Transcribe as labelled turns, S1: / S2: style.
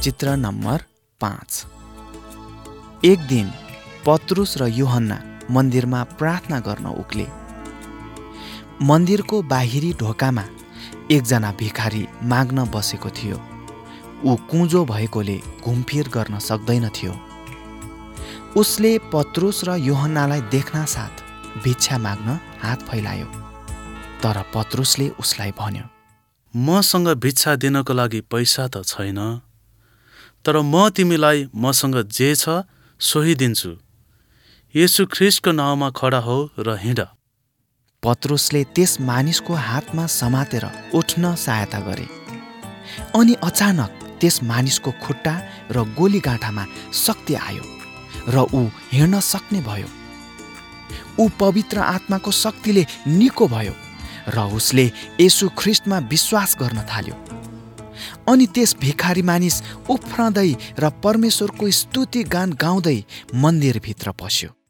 S1: चित्र नम्बर 5। एक दिन पत्रुस र यूहन्ना मन्दिरमा प्रार्थना गर्न उक्ले। मन्दिरको बाहिरी ढोकामा एकजना भिखारी माग्न बसेको थियो। ऊ कुँजो भएकोले घुमफिर गर्न सक्दैन थियो। उसले पत्रुस र यूहन्नालाई देख्नासाथ भिक्षा माग्न हात फैलायो। तर पत्रुसले उसलाई भन्यो,
S2: मसँग भिक्षा दिनको लागि पैसा त छैन, तर म तिमीलाई मसँग जे छ सोही दिन्छु। येशू ख्रिस्टको नाउँमा खडा हो र हिँड।
S1: पत्रुसले त्यस मानिसको हातमा समातेर उठ्न सहायता गरे। अनि अचानक त्यस मानिसको खुट्टा र गोलीगाँठामा शक्ति आयो र ऊ हिँड्न सक्ने भयो। ऊ पवित्र आत्माको शक्तिले निको भयो र उसले येशू ख्रिस्टमा विश्वास गर्न थाल्यो। अनि त्यस भिखारी मानिस उफ्रँदै र परमेश्वरको स्तुति गान गाउँदै मन्दिरभित्र पस्यो।